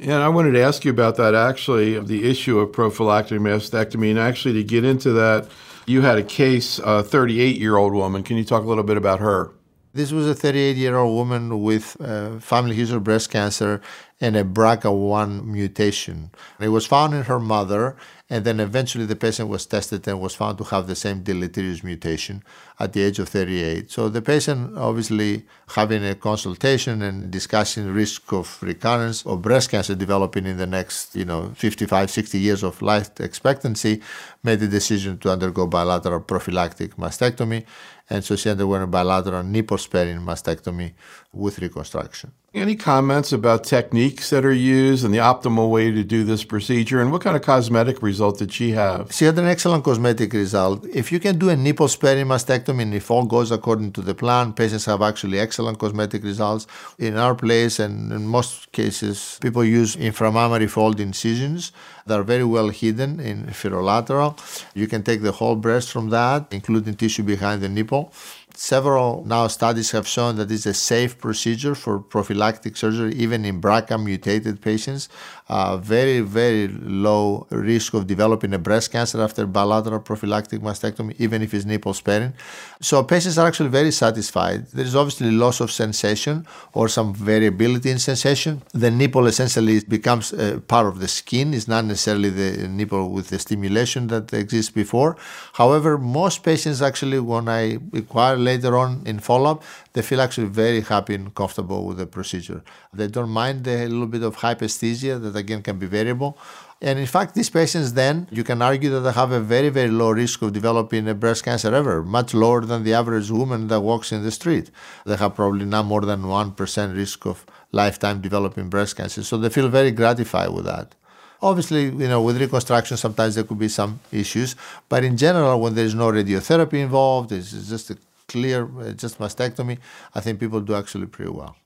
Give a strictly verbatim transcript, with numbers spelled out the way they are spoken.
And I wanted to ask you about that, actually, the issue of prophylactic mastectomy. And actually, to get into that, you had a case, a thirty-eight-year-old woman. Can you talk a little bit about her? This was a thirty-eight-year-old woman with uh, family history of breast cancer and a B R C A one mutation. It was found in her mother, and then eventually the patient was tested and was found to have the same deleterious mutation at the age of thirty-eight. So the patient, obviously having a consultation and discussing risk of recurrence of breast cancer developing in the next, you know, fifty-five, sixty years of life expectancy, made the decision to undergo bilateral prophylactic mastectomy. And so she underwent a bilateral nipple-sparing mastectomy with reconstruction. Any comments about techniques that are used and the optimal way to do this procedure? And what kind of cosmetic result did she have? She had an excellent cosmetic result. If you can do a nipple-sparing mastectomy and if all goes according to the plan, patients have actually excellent cosmetic results. In our place and in most cases, people use inframammary fold incisions that are very well hidden in ferolateral. You can take the whole breast from that, including tissue behind the nipple. Several now studies have shown that it's a safe procedure for prophylactic surgery, even in B R C A mutated patients. Uh, very, very low risk of developing a breast cancer after bilateral prophylactic mastectomy, even if it's nipple sparing. So patients are actually very satisfied. There is obviously loss of sensation or some variability in sensation. The nipple essentially becomes a part of the skin. It's not necessarily the nipple with the stimulation that exists before. However, most patients actually, when I inquire later on in follow-up, they feel actually very happy and comfortable with the procedure. They don't mind the little bit of hyperesthesia that again can be variable. And in fact, these patients then, you can argue that they have a very, very low risk of developing a breast cancer ever, much lower than the average woman that walks in the street. They have probably not more than one percent risk of lifetime developing breast cancer. So they feel very gratified with that. Obviously, you know, with reconstruction, sometimes there could be some issues. But in general, when there's no radiotherapy involved, it's just a clear, just mastectomy, I think people do actually pretty well.